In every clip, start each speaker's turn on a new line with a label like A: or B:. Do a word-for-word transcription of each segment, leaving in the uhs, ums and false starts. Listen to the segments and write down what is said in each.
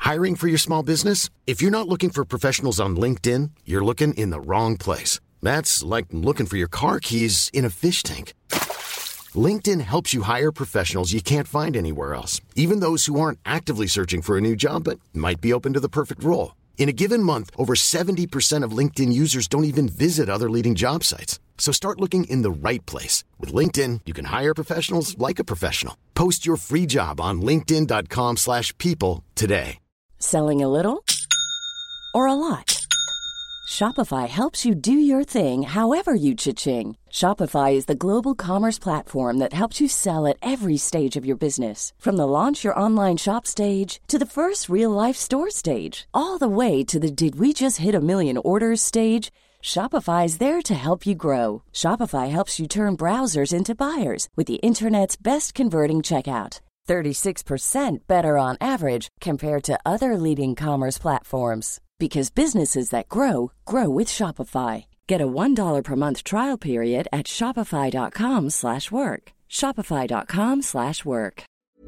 A: Hiring for your small business? If you're not looking for professionals on LinkedIn, you're looking in the wrong place. That's like looking for your car keys in a fish tank. LinkedIn helps you hire professionals you can't find anywhere else, even those who aren't actively searching for a new job but might be open to the perfect role. In a given month, over seventy percent of LinkedIn users don't even visit other leading job sites. So start looking in the right place. With LinkedIn, you can hire professionals like a professional. Post your free job on linkedin.com slash people today.
B: Selling a little or a lot? Shopify helps you do your thing however you cha-ching. Shopify is the global commerce platform that helps you sell at every stage of your business. From the launch your online shop stage to the first real-life store stage, all the way to the did we just hit a million orders stage. Shopify is there to help you grow. Shopify helps you turn browsers into buyers with the internet's best converting checkout. thirty-six percent better on average compared to other leading commerce platforms. Because businesses that grow, grow with Shopify. Get a one dollar per month trial period at shopify.com slash work. Shopify.com slash work.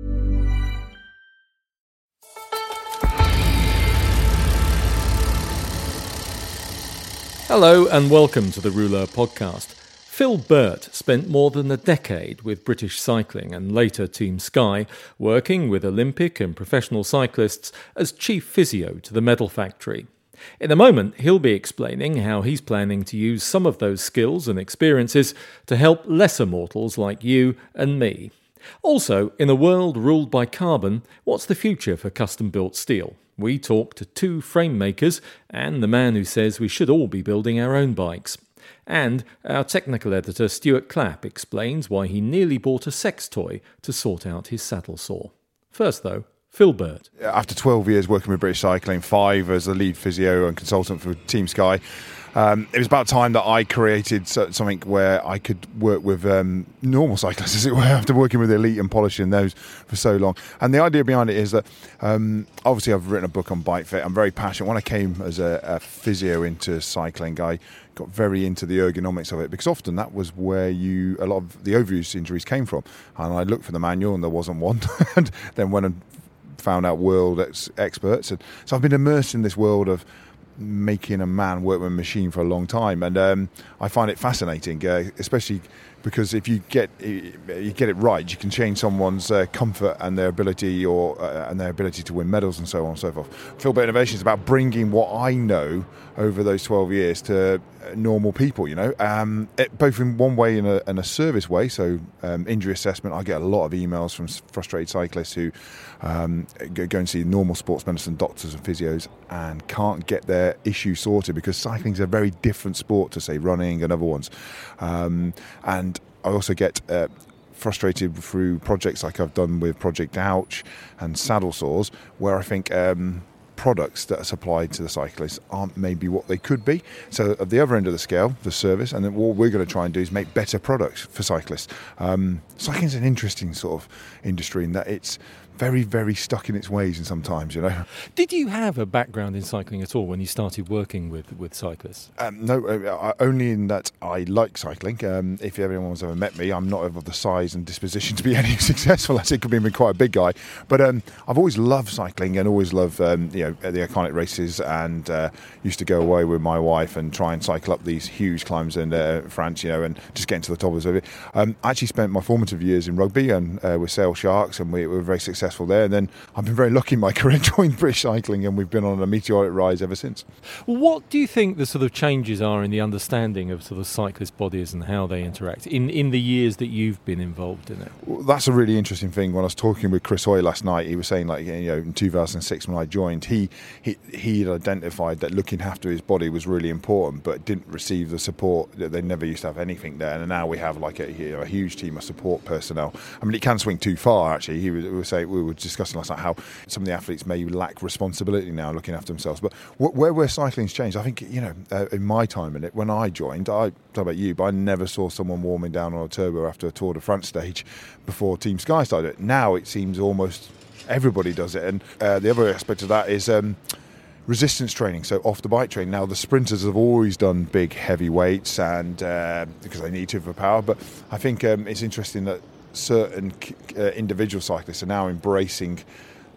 C: Hello and welcome to the Rouleur podcast. Phil Burt spent more than a decade with British Cycling and later Team Sky, working with Olympic and professional cyclists as chief physio to the medal factory. In a moment, he'll be explaining how he's planning to use some of those skills and experiences to help lesser mortals like you and me. Also, in a world ruled by carbon, what's the future for custom-built steel? We talk to two frame makers and the man who says we should all be building our own bikes. And our technical editor Stuart Clapp explains why he nearly bought a sex toy to sort out his saddle sore. First though, Phil Burt.
D: After twelve years working with British Cycling, five as the lead physio and consultant for Team Sky, um, it was about time that I created something where I could work with um, normal cyclists, as it were, after working with elite and polishing those for so long. And the idea behind it is that, um, obviously I've written a book on bike fit. I'm very passionate. When I came as a, a physio into cycling, I got very into the ergonomics of it, because often that was where you a lot of the overuse injuries came from. And I looked for the manual and there wasn't one. And then went and found out world ex- experts. And so I've been immersed in this world of making a man work with a machine for a long time, and um, I find it fascinating, uh, especially because if you get you get it right, you can change someone's uh, comfort and their ability, or uh, and their ability to win medals and so on and so forth. Phil Burt Innovation is about bringing what I know over those twelve years to normal people, you know, um, it, both in one way and a, and a service way. So um, injury assessment, I get a lot of emails from frustrated cyclists who um, go, go and see normal sports medicine doctors and physios and can't get their issue sorted, because cycling is a very different sport to, say, running and other ones. Um, and I also get uh, frustrated through projects like I've done with Project Ouch and saddle sores, where I think um, products that are supplied to the cyclists aren't maybe what they could be. So at the other end of the scale, the service, and then what we're going to try and do is make better products for cyclists. Um, cycling is an interesting sort of industry in that it's very, very stuck in its ways, and sometimes, you know.
C: Did you have a background in cycling at all when you started working with, with cyclists?
D: Um, no, uh, only in that I like cycling. Um, if anyone's ever met me, I'm not of the size and disposition to be any successful. I think I've been quite a big guy, but um, I've always loved cycling and always loved um, you know, the iconic races, and uh, used to go away with my wife and try and cycle up these huge climbs in uh, France, you know, and just getting to the top of it. Um, I actually spent my formative years in rugby and uh, with Sale Sharks, and we, we were very successful there, and then I've been very lucky in my career, joined British Cycling, and we've been on a meteoric rise ever since.
C: What do you think the sort of changes are in the understanding of sort of cyclist bodies and how they interact in, in the years that you've been involved in it?
D: Well, that's a really interesting thing. When I was talking with Chris Hoy last night, he was saying, like, you know, in two thousand six when I joined, he he he had identified that looking after his body was really important, but didn't receive the support. That they never used to have anything there, and now we have like a, you know, a huge team of support personnel. I mean, it can swing too far. Actually, he was, we were saying we were discussing last night how some of the athletes may lack responsibility now looking after themselves. But where where cycling's changed, I think, you know, uh, in my time in it, when I joined, I don't know about you, but I never saw someone warming down on a turbo after a Tour de France stage before Team Sky started it. Now it seems almost everybody does it, and uh, the other aspect of that is Um, resistance training, so off the bike training. Now the sprinters have always done big heavy weights, and uh, because they need to for power, but I think um, it's interesting that certain uh, individual cyclists are now embracing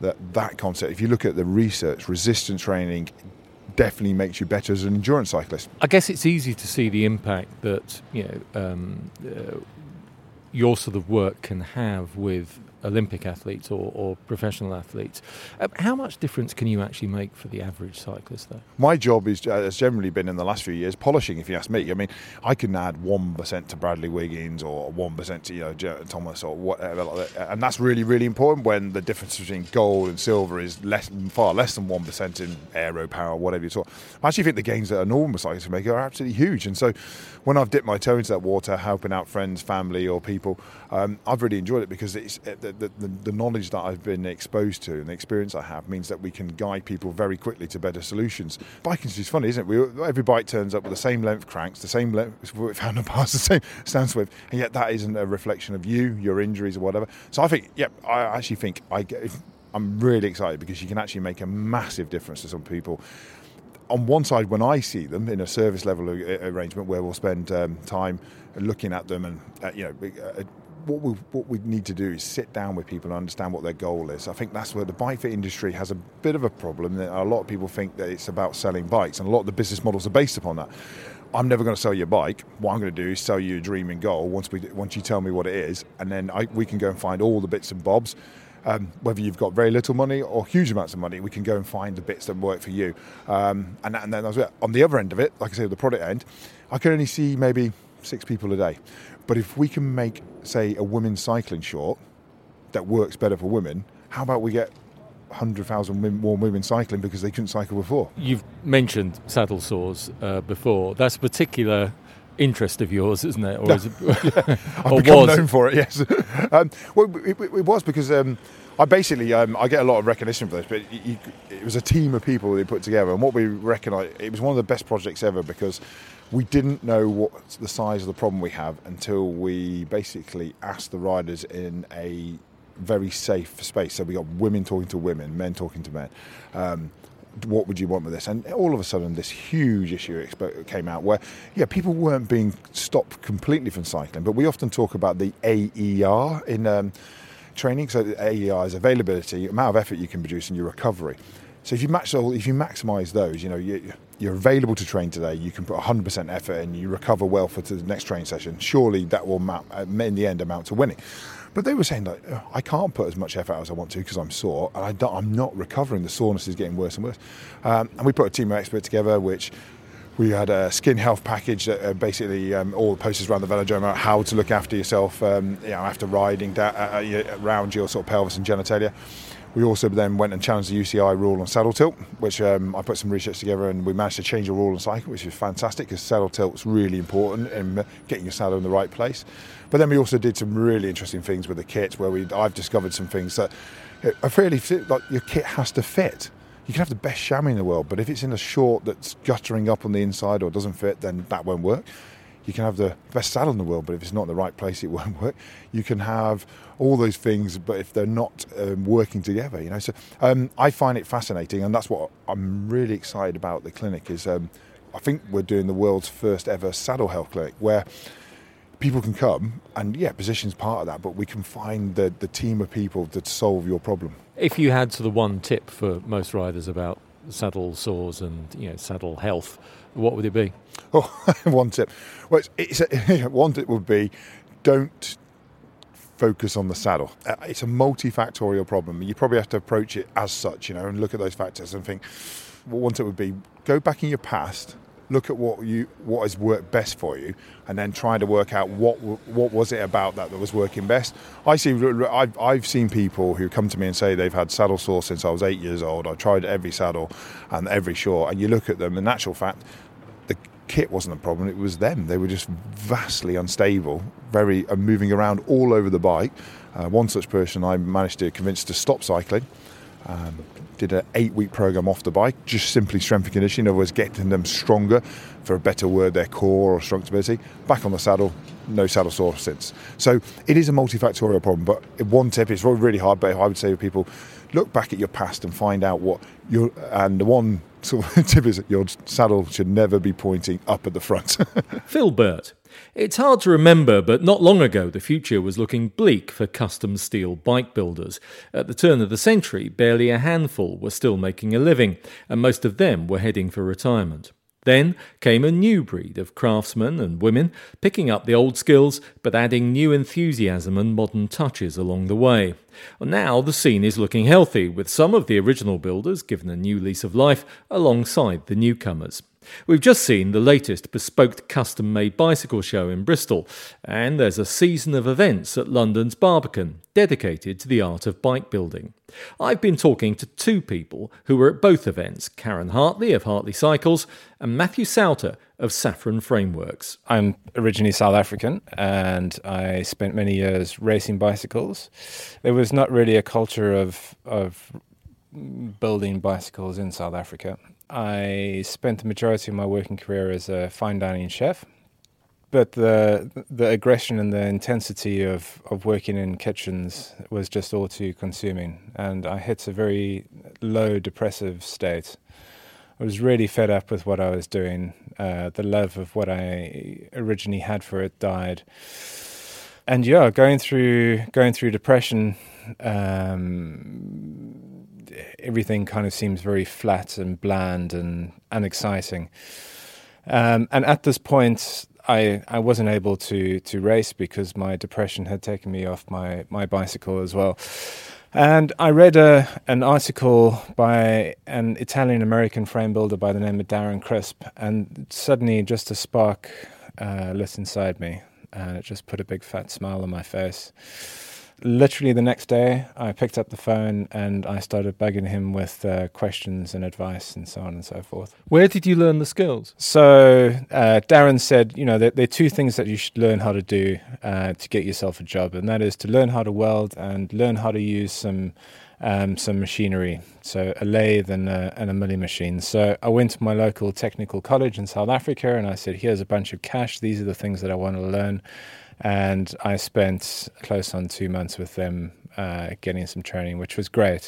D: that that concept, if you look at the research, resistance training definitely makes you better as an endurance cyclist.
C: I guess it's easy to see the impact that, you know, um, uh, your sort of work can have with Olympic athletes or, or professional athletes. Uh, how much difference can you actually make for the average cyclist, though?
D: My job is, uh, has generally been in the last few years polishing, if you ask me. I mean, I can add one percent to Bradley Wiggins or one percent to, you know, Joe Thomas or whatever like that. And that's really, really important when the difference between gold and silver is less, far less than one percent in aero power, whatever you talk. I actually think the gains that a normal cyclist can make are absolutely huge. And so when I've dipped my toe into that water, helping out friends, family or people, um, I've really enjoyed it because it's the, the, the, the knowledge that I've been exposed to and the experience I have means that we can guide people very quickly to better solutions. Biking is funny, isn't it? We, every bike turns up with the same length cranks, the same length handlebars, the same stance width, and yet that isn't a reflection of you, your injuries or whatever. So I think, yeah, I actually think I get, I'm really excited because you can actually make a massive difference to some people. On one side, when I see them in a service level arrangement where we'll spend um, time looking at them and, uh, you know, uh, what we what we need to do is sit down with people and understand what their goal is. I think that's where the bike fit industry has a bit of a problem. A lot of people think that it's about selling bikes, and a lot of the business models are based upon that. I'm never going to sell you a bike. What I'm going to do is sell you a dream and goal once we once you tell me what it is, and then I, we can go and find all the bits and bobs. Um, whether you've got very little money or huge amounts of money, we can go and find the bits that work for you. Um, and, and then on the other end of it, like I say, the product end, I can only see maybe six people a day. But if we can make, say, a women's cycling short that works better for women, how about we get one hundred thousand more women cycling because they couldn't cycle before?
C: You've mentioned saddle sores uh, before. That's a particular interest of yours, isn't it? Or is it
D: yeah, I've
C: or
D: become
C: was?
D: known for it, yes. um, well, it, it, it was because um, I basically, um, I get a lot of recognition for this, but it, it, it was a team of people they put together, and what we recognised, it was one of the best projects ever because we didn't know what the size of the problem we have until we basically asked the riders in a very safe space. So we got women talking to women, men talking to men. Um, what would you want with this? And all of a sudden this huge issue came out where, yeah, people weren't being stopped completely from cycling, but we often talk about the A E R in um, training. So the A E R is availability, amount of effort you can produce, and your recovery. So if you match all, if you maximise those, you know, you, you're available to train today, you can put one hundred percent effort in, you recover well for the next training session, surely that will mount, in the end amount to winning. But they were saying that oh, I can't put as much effort as I want to because I'm sore, and I don't, I'm not recovering. The soreness is getting worse and worse. Um, and we put a team of experts together, which we had a skin health package that uh, basically um, all the posters around the velodrome about how to look after yourself, um, you know, after riding da- uh, around your sort of pelvis and genitalia. We also then went and challenged the U C I rule on saddle tilt, which um, I put some research together, and we managed to change the rule on cycle, which is fantastic because saddle tilt's really important in getting your saddle in the right place. But then we also did some really interesting things with the kit, where we I've discovered some things that are fairly like your kit has to fit. You can have the best chamois in the world, but if it's in a short that's guttering up on the inside or doesn't fit, then that won't work. You can have the best saddle in the world, but if it's not in the right place, it won't work. You can have all those things, but if they're not um, working together, you know. So um, I find it fascinating, and that's what I'm really excited about. The clinic is, um, I think we're doing the world's first ever saddle health clinic, where people can come, and yeah, position's part of that, but we can find the the team of people to solve your problem.
C: If you had sort of one tip for most riders about saddle sores and, you know, saddle health, what would it be?
D: Oh, one tip. Well, it's, it's a, one tip would be don't focus on the saddle. Uh, it's a multifactorial problem. You probably have to approach it as such, you know, and look at those factors and think. Well, one tip would be go back in your past, look at what you what has worked best for you, and then try to work out what what was it about that that was working best. I see. I've I've seen people who come to me and say they've had saddle sore since I was eight years old. I tried every saddle and every short, and you look at them. In actual fact, the kit wasn't a problem. It was them. They were just vastly unstable, very uh, moving around all over the bike. Uh, one such person I managed to convince to stop cycling. Um, did an eight-week program off the bike, just simply strength and conditioning, in other words, getting them stronger, for a better word, their core or strong stability. Back on the saddle, no saddle sore since. So it is a multifactorial problem, but one tip, it's really hard, but I would say to people, look back at your past and find out what you're, and the one sort of tip is your saddle should never be pointing up at the front.
C: Phil Burt. It's hard to remember, but not long ago the future was looking bleak for custom steel bike builders. At the turn of the century, barely a handful were still making a living, and most of them were heading for retirement. Then came a new breed of craftsmen and women, picking up the old skills but adding new enthusiasm and modern touches along the way. Now the scene is looking healthy, with some of the original builders given a new lease of life alongside the newcomers. We've just seen the latest bespoke custom-made bicycle show in Bristol, and there's a season of events at London's Barbican dedicated to the art of bike building. I've been talking to two people who were at both events, Karen Hartley of Hartley Cycles and Matthew Souter of Saffron Frameworks.
E: I'm originally South African and I spent many years racing bicycles. There was not really a culture of of building bicycles in South Africa. I spent the majority of my working career as a fine dining chef, but the the aggression and the intensity of, of working in kitchens was just all too consuming, and I hit a very low depressive state. I was really fed up with what I was doing. Uh, the love of what I originally had for it died, and yeah, going through going through depression. Um, everything kind of seems very flat and bland and unexciting. Um, and at this point, I, I wasn't able to, to race because my depression had taken me off my, my bicycle as well. And I read a, an article by an Italian-American frame builder by the name of Darren Crisp, and suddenly just a spark uh, lit inside me, and it just put a big fat smile on my face. Literally the next day, I picked up the phone and I started bugging him with uh, questions and advice and so on and so forth.
C: Where did you learn the skills?
E: So uh, Darren said, you know, there, there are two things that you should learn how to do uh, to get yourself a job, and that is to learn how to weld and learn how to use some um, some machinery, so a lathe and a, and a milling machine. So I went to my local technical college in South Africa and I said, here's a bunch of cash. These are the things that I want to learn. And I spent close on two months with them uh, getting some training, which was great.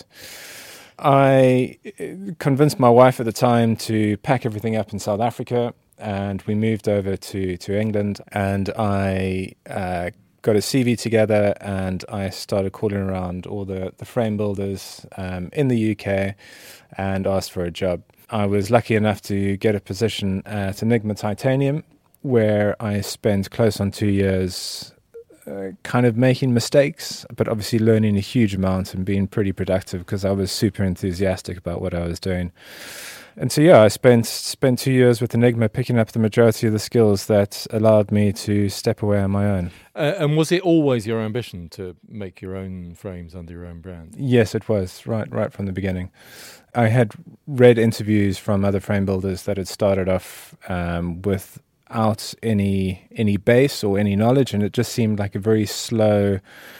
E: I convinced my wife at the time to pack everything up in South Africa, and we moved over to, to England, and I uh, got a C V together and I started calling around all the, the frame builders um, in the U K and asked for a job. I was lucky enough to get a position at Enigma Titanium, where I spent close on two years uh, kind of making mistakes, but obviously learning a huge amount and being pretty productive because I was super enthusiastic about what I was doing. And so, yeah, I spent spent two years with Enigma picking up the majority of the skills that allowed me to step away on my own.
C: Uh, and was it always your ambition to make your own frames under your own brand?
E: Yes, it was, right, right from the beginning. I had read interviews from other frame builders that had started off um, with out any any base or any knowledge, and it just seemed like a very slow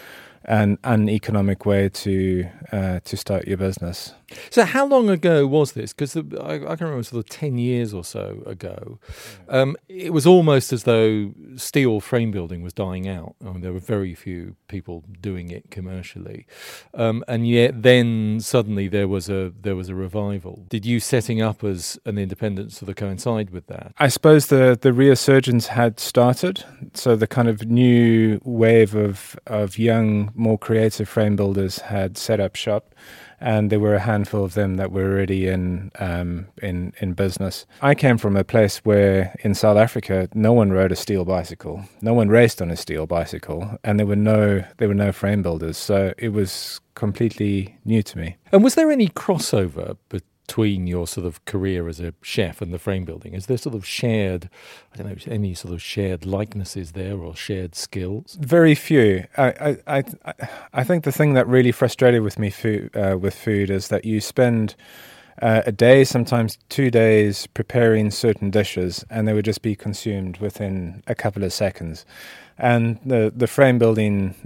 E: and uneconomic way to uh, to start your business.
C: So how long ago was this? Because I, I can remember sort of ten years or so ago. Um, it was almost as though steel frame building was dying out. I mean, there were very few people doing it commercially, um, and yet then suddenly there was a there was a revival. Did you setting up as an independent sort of coincide with that?
E: I suppose the the resurgence had started, so the kind of new wave of of young, more creative frame builders had set up shop. And there were a handful of them that were already in um, in in business. I came from a place where in South Africa no one rode a steel bicycle, no one raced on a steel bicycle, and there were no there were no frame builders. So it was completely new to me.
C: And was there any crossover between your sort of career as a chef and the frame building? Is there sort of shared, I don't know, any sort of shared likenesses there or shared skills?
E: Very few. I I I, I think the thing that really frustrated with me food, uh, with food is that you spend uh, a day, sometimes two days, preparing certain dishes, and they would just be consumed within a couple of seconds. And the the frame building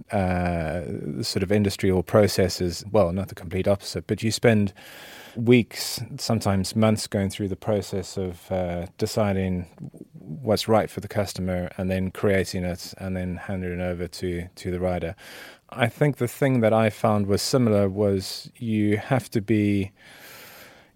E: uh, sort of industry or process is, well, not the complete opposite, but you spend weeks, sometimes months, going through the process of uh, deciding what's right for the customer and then creating it and then handing it over to, to the rider. I think the thing that I found was similar was you have to be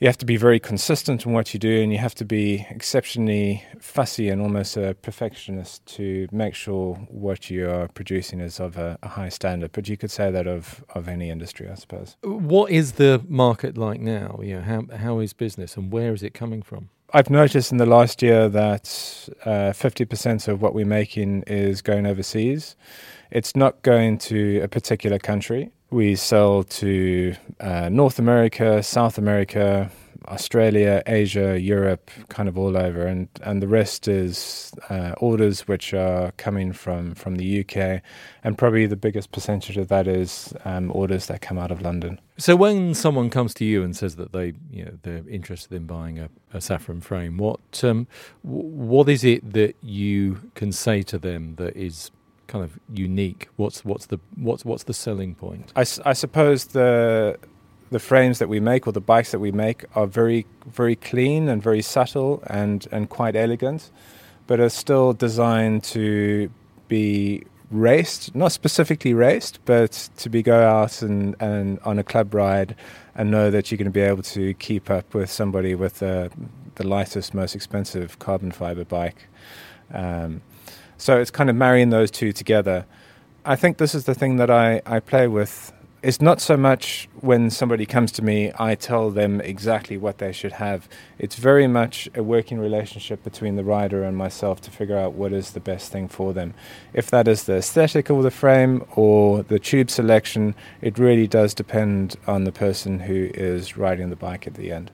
E: you have to be very consistent in what you do, and you have to be exceptionally fussy and almost a perfectionist to make sure what you are producing is of a, a high standard. But you could say that of, of any industry, I suppose.
C: What is the market like now? You know, how how is business, and where is it coming from?
E: I've noticed in the last year that uh, fifty percent of what we're making is going overseas. It's not going to a particular country. We sell to uh, North America, South America, Australia, Asia, Europe, kind of all over. And, and the rest is uh, orders which are coming from, from the U K. And probably the biggest percentage of that is um, orders that come out of London.
C: So when someone comes to you and says that they, you know, they're interested in buying a, a Safran frame, what um, w- what is it that you can say to them that is kind of unique? What's what's the what's what's the selling point?
E: I, I suppose the the frames that we make, or the bikes that we make, are very very clean and very subtle and and quite elegant, but are still designed to be raced, not specifically raced, but to be go out and, and on a club ride and know that you're going to be able to keep up with somebody with uh, the lightest, most expensive carbon fiber bike. Um, so it's kind of marrying those two together. I think this is the thing that I, I play with. It's not so much when somebody comes to me, I tell them exactly what they should have. It's very much a working relationship between the rider and myself to figure out what is the best thing for them. If that is the aesthetic of the frame or the tube selection, it really does depend on the person who is riding the bike at the end.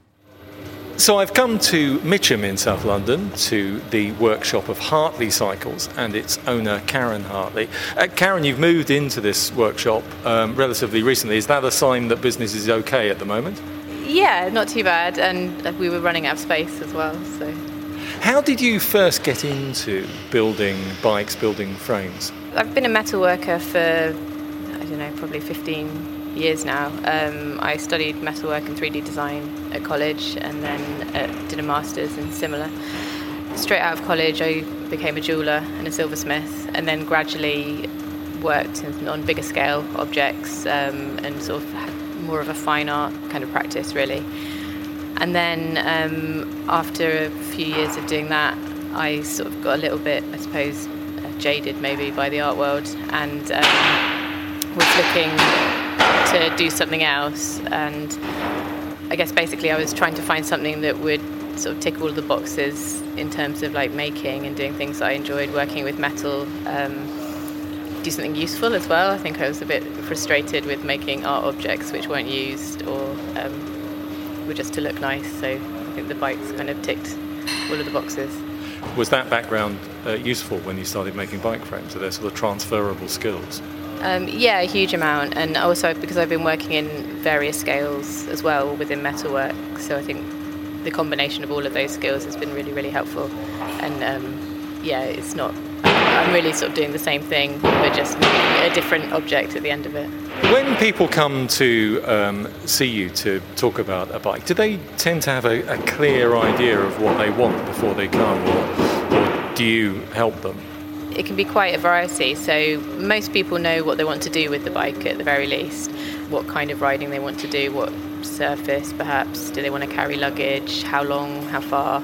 C: So I've come to Mitcham in South London, to the workshop of Hartley Cycles and its owner, Karen Hartley. Uh, Karen, you've moved into this workshop um, relatively recently. Is that a sign that business is okay at the moment?
F: Yeah, not too bad, and we were running out of space as well. So,
C: how did you first get into building bikes, building frames?
F: I've been a metal worker for, I don't know, probably fifteen years now. Um, I studied metalwork and three D design at college, and then uh, did a master's in similar. Straight out of college, I became a jeweller and a silversmith, and then gradually worked on bigger scale objects um, and sort of had more of a fine art kind of practice, really. And then um, after a few years of doing that, I sort of got a little bit, I suppose, uh, jaded maybe by the art world, and um, was looking to do something else. And I guess basically I was trying to find something that would sort of tick all of the boxes in terms of like making and doing things I enjoyed, working with metal, um, do something useful as well. I think I was a bit frustrated with making art objects which weren't used or um, were just to look nice, so I think the bikes kind of ticked all of the boxes.
C: Was that background uh, useful when you started making bike frames? Are there sort of transferable skills?
F: Um, yeah, a huge amount, and also because I've been working in various scales as well within metalwork, so I think the combination of all of those skills has been really, really helpful. And um, yeah, it's not, I'm really sort of doing the same thing, but just a different object at the end of it.
C: When people come to um, see you to talk about a bike, do they tend to have a, a clear idea of what they want before they come, or, or do you help them?
F: It can be quite a variety. So most people know what they want to do with the bike at the very least, what kind of riding they want to do, what surface perhaps, do they want to carry luggage, how long, how far,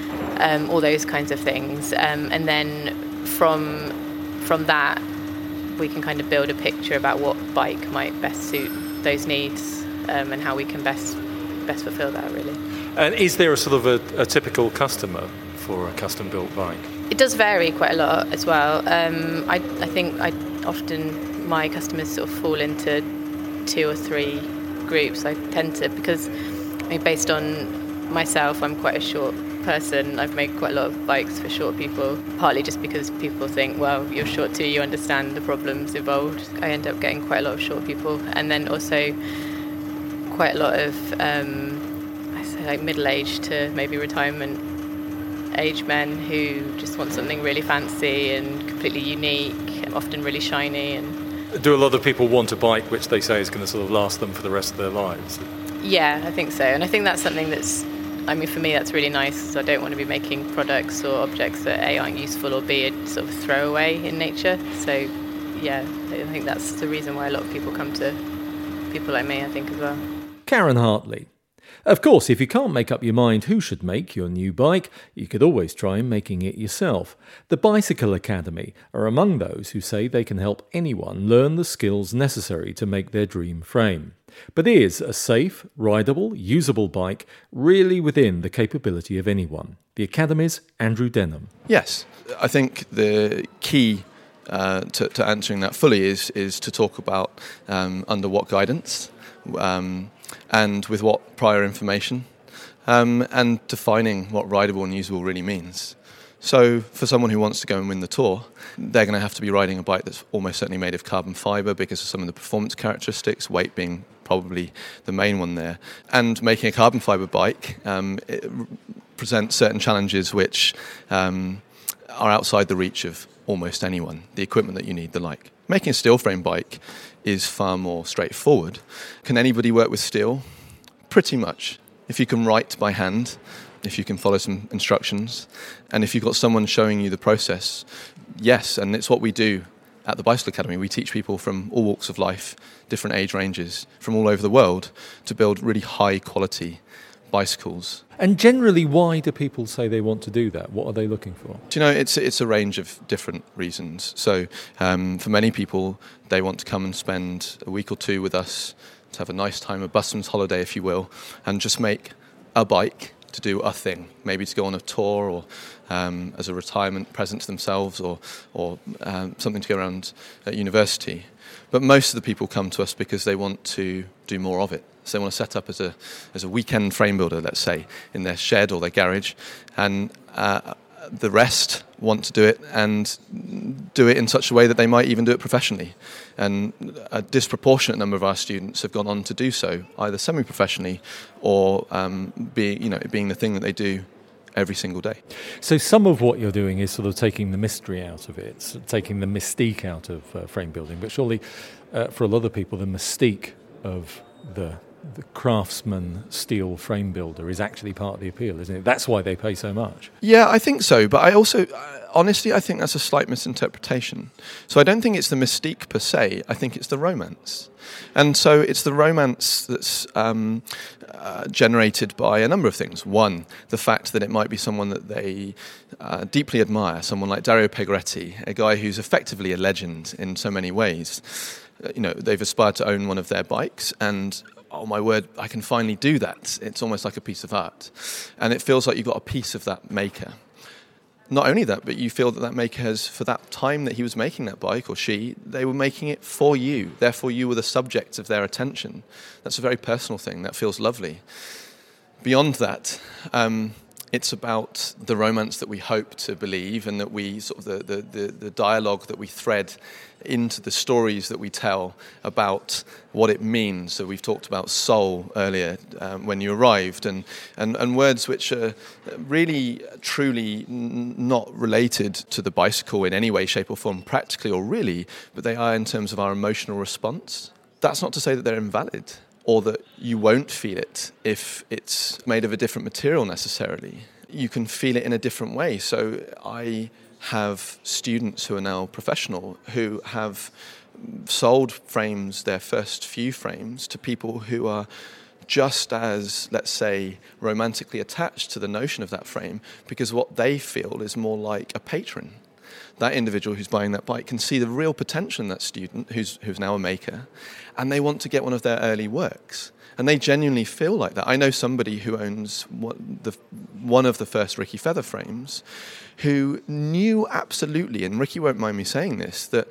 F: um, all those kinds of things. Um, and then from from that, we can kind of build a picture about what bike might best suit those needs um, and how we can best best fulfill that, really.
C: And is there a sort of a, a typical customer for a custom-built bike?
F: It does vary quite a lot as well. Um, I, I think I often, my customers sort of fall into two or three groups. I tend to, because I mean, based on myself, I'm quite a short person. I've made quite a lot of bikes for short people, partly just because people think, well, you're short too, you understand the problems involved. I end up getting quite a lot of short people, and then also quite a lot of, um, I say like middle-aged to maybe retirement age men who just want something really fancy and completely unique, often really shiny. And
C: do a lot of people want a bike which they say is going to sort of last them for the rest of their lives?
F: Yeah, I think so. And I think that's something that's, I mean, for me, that's really nice, because I don't want to be making products or objects that A, aren't useful, or B, are sort of throwaway in nature. So, yeah, I think that's the reason why a lot of people come to people like me, I think, as well.
C: Karen Hartley. Of course, if you can't make up your mind who should make your new bike, you could always try making it yourself. The Bicycle Academy are among those who say they can help anyone learn the skills necessary to make their dream frame. But is a safe, rideable, usable bike really within the capability of anyone? The Academy's Andrew Denham.
G: Yes, I think the key uh, to, to answering that fully is is to talk about um, under what guidance um, and with what prior information um, and defining what rideable and usable really means. So for someone who wants to go and win the Tour, they're going to have to be riding a bike that's almost certainly made of carbon fibre because of some of the performance characteristics, weight being probably the main one there. And making a carbon fibre bike um, it r- presents certain challenges which um, are outside the reach of almost anyone, the equipment that you need, the like. Making a steel frame bike is far more straightforward. Can anybody work with steel? Pretty much. If you can write by hand, if you can follow some instructions, and if you've got someone showing you the process, yes, and it's what we do at the Bicycle Academy. We teach people from all walks of life, different age ranges, from all over the world, to build really high-quality bicycles.
C: And generally, why do people say they want to do that? What are they looking for?
G: Do you know, it's it's a range of different reasons. So um, for many people, they want to come and spend a week or two with us to have a nice time, a busman's holiday, if you will, and just make a bike to do a thing, maybe to go on a tour or um, as a retirement present to themselves or, or um, something to go around at university. But most of the people come to us because they want to do more of it. So they want to set up as a as a weekend frame builder, let's say, in their shed or their garage, and uh, the rest want to do it and do it in such a way that they might even do it professionally. And a disproportionate number of our students have gone on to do so, either semi-professionally or um, being, you know, being the thing that they do every single day.
C: So some of what you're doing is sort of taking the mystery out of it, so taking the mystique out of uh, frame building. But surely, uh, for a lot of people, the mystique of the the craftsman steel frame builder is actually part of the appeal, isn't it? That's why they pay so much.
G: Yeah, I think so. But I also, uh, honestly, I think that's a slight misinterpretation. So I don't think it's the mystique per se. I think it's the romance. And so it's the romance that's um, uh, generated by a number of things. One, the fact that it might be someone that they uh, deeply admire, someone like Dario Pegoretti, a guy who's effectively a legend in so many ways. Uh, you know, they've aspired to own one of their bikes, and oh my word, I can finally do that. It's almost like a piece of art. And it feels like you've got a piece of that maker. Not only that, but you feel that that maker has, for that time that he was making that bike, or she, they were making it for you. Therefore, you were the subject of their attention. That's a very personal thing. That feels lovely. Beyond that, um, it's about the romance that we hope to believe, and that we sort of the, the, the, the dialogue that we thread into the stories that we tell about what it means. So we've talked about soul earlier um, when you arrived, and, and, and words which are really, truly n- not related to the bicycle in any way, shape or form, practically or really, but they are in terms of our emotional response. That's not to say that they're invalid, or that you won't feel it if it's made of a different material necessarily. You can feel it in a different way. So I have students who are now professional who have sold frames, their first few frames, to people who are just as, let's say, romantically attached to the notion of that frame, because what they feel is more like a patron. That individual who's buying that bike can see the real potential in that student who's who's now a maker, and they want to get one of their early works. And they genuinely feel like that. I know somebody who owns one, the, one of the first Ricky Feather frames, who knew absolutely, and Ricky won't mind me saying this, that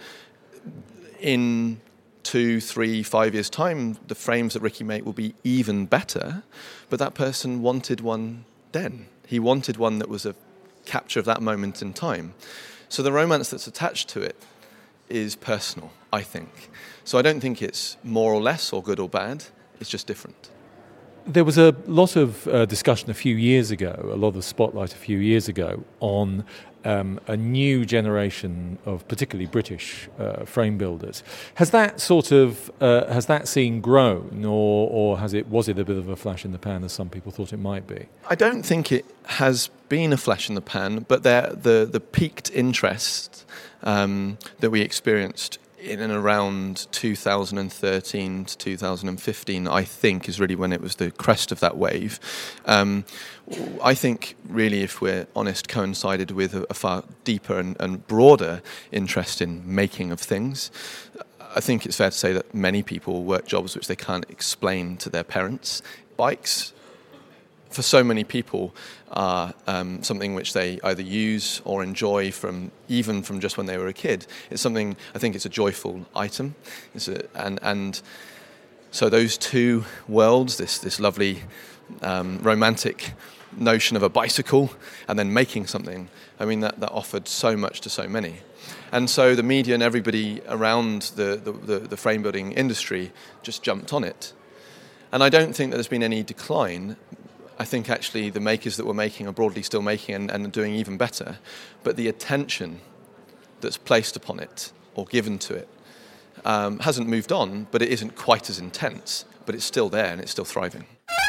G: in two, three, five years' time, the frames that Ricky made will be even better, but that person wanted one then. He wanted one that was a capture of that moment in time. So the romance that's attached to it is personal, I think. So I don't think it's more or less or good or bad. It's just different.
C: There was a lot of uh, discussion a few years ago, a lot of spotlight a few years ago on um, a new generation of particularly British uh, frame builders. Has that sort of uh, has that scene grown, or or has it was it a bit of a flash in the pan as some people thought it might be?
G: I don't think it has been a flash in the pan, but the the peaked interest um, that we experienced in and around two thousand thirteen to two thousand fifteen, I think, is really when it was the crest of that wave. Um, I think, really, if we're honest, coincided with a, a far deeper and, and broader interest in making of things. I think it's fair to say that many people work jobs which they can't explain to their parents. Bikes, for so many people, are um, something which they either use or enjoy from even from just when they were a kid. It's something, I think it's a joyful item. It's a, and and so those two worlds, this this lovely um, romantic notion of a bicycle and then making something, I mean, that, that offered so much to so many. And so the media and everybody around the, the, the, the frame building industry just jumped on it. And I don't think that there's been any decline. I think actually the makers that were making are broadly still making and, and doing even better. But the attention that's placed upon it or given to it um, hasn't moved on, but it isn't quite as intense. But it's still there and it's still thriving.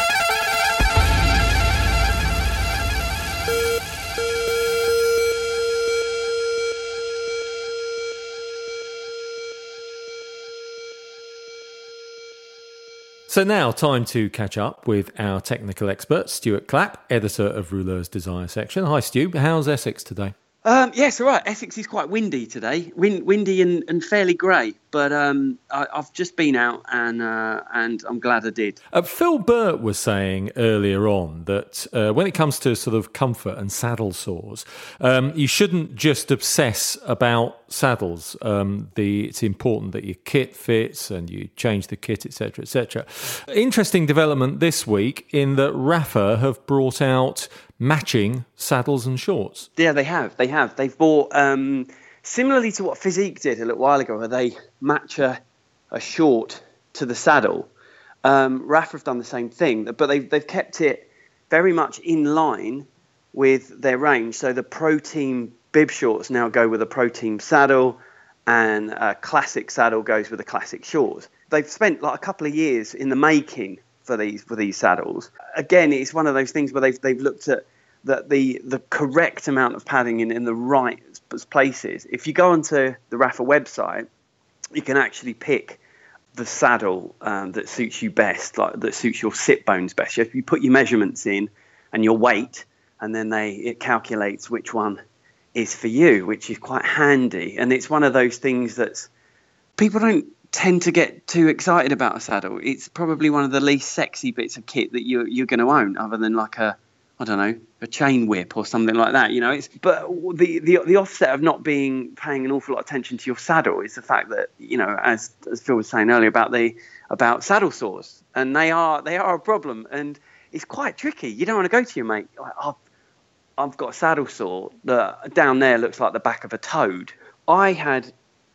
C: So now, time to catch up with our technical expert, Stuart Clapp, editor of Rouleur's Desire section. Hi, Stu. How's Essex today?
H: Um, yes, all right. Essex is quite windy today, Win- windy and, and fairly grey. But um, I, I've just been out, and uh, and I'm glad I did.
C: Uh, Phil Burt was saying earlier on that uh, when it comes to sort of comfort and saddle sores, um, you shouldn't just obsess about saddles. Um, the it's important that your kit fits and you change the kit, et cetera, et cetera. Interesting development this week in that Rapha have brought out matching saddles and shorts.
H: Yeah, they have. They have. They've bought, um, similarly to what Physique did a little while ago, where they match a, a short to the saddle. Um, Rapha have done the same thing, but they've, they've kept it very much in line with their range. So the Pro Team bib shorts now go with a Pro Team saddle, and a classic saddle goes with a classic shorts. They've spent like a couple of years in the making for these for these saddles. Again, it's one of those things where they've they've looked at that the the correct amount of padding in, in the right places. If you go onto the Rapha website, you can actually pick the saddle um, that suits you best, like that suits your sit bones best. You, you put your measurements in and your weight, and then they it calculates which one is for you, which is quite handy. And it's one of those things that's people don't tend to get too excited about a saddle. It's probably one of the least sexy bits of kit that you're, you're going to own, other than like a, I don't know, a chain whip or something like that. You know, it's but the, the the offset of not being paying an awful lot of attention to your saddle is the fact that, you know, as as Phil was saying earlier about the about saddle sores, and they are they are a problem, and it's quite tricky. You don't want to go to your mate, like, I've I've got a saddle sore that down there looks like the back of a toad. I had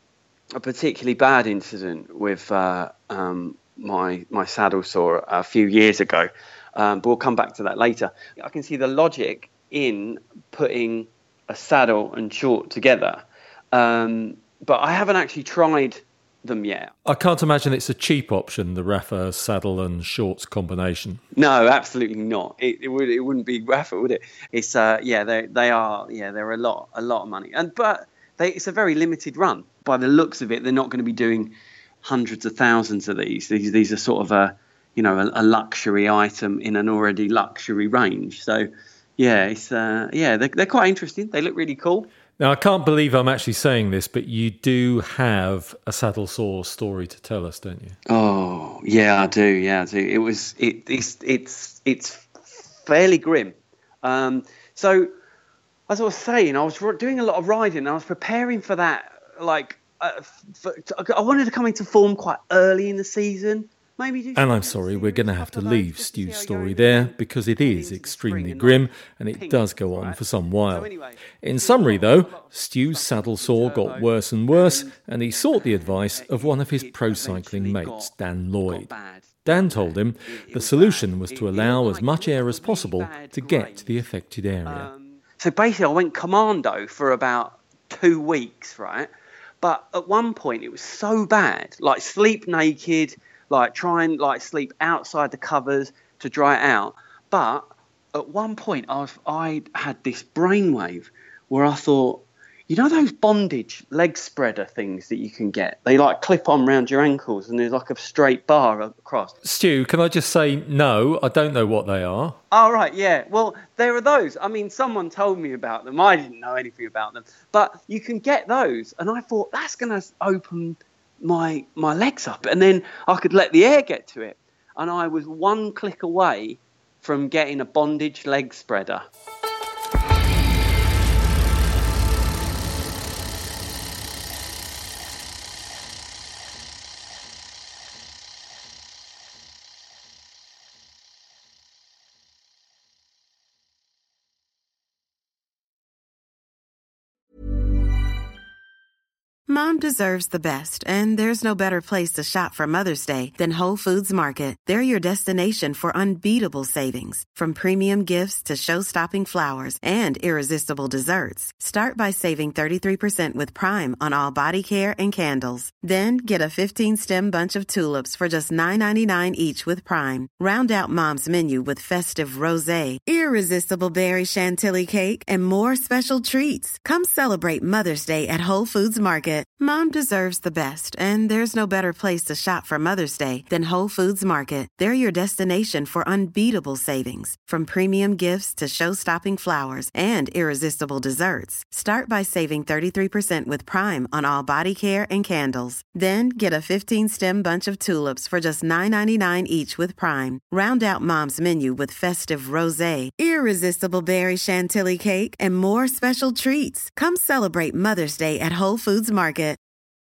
H: a particularly bad incident with uh, um, my my saddle sore a few years ago, um, but we'll come back to that later. I can see the logic in putting a saddle and short together, um, but I haven't actually tried them yet.
C: I can't imagine it's a cheap option, the Rapha saddle and shorts combination.
H: No, absolutely not. It, it would it wouldn't be Rapha, would it? It's uh yeah they they are yeah they're a lot a lot of money, and but they, it's a very limited run. By the looks of it, they're not going to be doing hundreds of thousands of these. These these are sort of a, you know, a, a luxury item in an already luxury range. So, yeah, it's uh, yeah, they're, they're quite interesting. They look really cool.
C: Now, I can't believe I'm actually saying this, but you do have a saddle sore story to tell us, don't you?
H: Oh, yeah, I do. Yeah, I do. It was it it's it's it's fairly grim. Um, so, as I was saying, I was doing a lot of riding, and I was preparing for that. Like, uh, for, I wanted to come into form quite early in the season. Maybe do
C: and I'm sorry, we're going to have to leave Stu's story there because it is extremely grim and it does go on for some while. In summary, though, Stu's saddle sore got worse and worse, and he sought the advice of one of his pro cycling mates, Dan Lloyd. Dan told him the solution was to allow as much air as possible to get to the affected area.
H: So basically, I went commando for about two weeks, right? But at one point, it was so bad, like sleep naked, like try and like sleep outside the covers to dry it out. But at one point, I was, I had this brainwave where I thought, You know those bondage leg spreader things that you can get? They like clip on round your ankles and there's like a straight bar across.
C: Stu, can I just say no, I don't know what they are.
H: Oh, right, yeah. Well, there are those. I mean, someone told me about them. I didn't know anything about them. But you can get those. And I thought, that's going to open my my legs up. And then I could let the air get to it. And I was one click away from getting a bondage leg spreader.
I: Mom deserves the best, and there's no better place to shop for Mother's Day than Whole Foods Market. They're your destination for unbeatable savings, from premium gifts to show-stopping flowers and irresistible desserts. Start by saving thirty-three percent with Prime on all body care and candles. Then get a fifteen-stem bunch of tulips for just nine ninety-nine each with Prime. Round out Mom's menu with festive rosé, irresistible berry chantilly cake, and more special treats. Come celebrate Mother's Day at Whole Foods Market. Mom deserves the best, and there's no better place to shop for Mother's Day than Whole Foods Market. They're your destination for unbeatable savings, from premium gifts to show-stopping flowers and irresistible desserts. Start by saving thirty-three percent with Prime on all body care and candles. Then get a fifteen-stem bunch of tulips for just nine ninety-nine each with Prime. Round out Mom's menu with festive rosé, irresistible berry chantilly cake, and more special treats. Come celebrate Mother's Day at Whole Foods Market.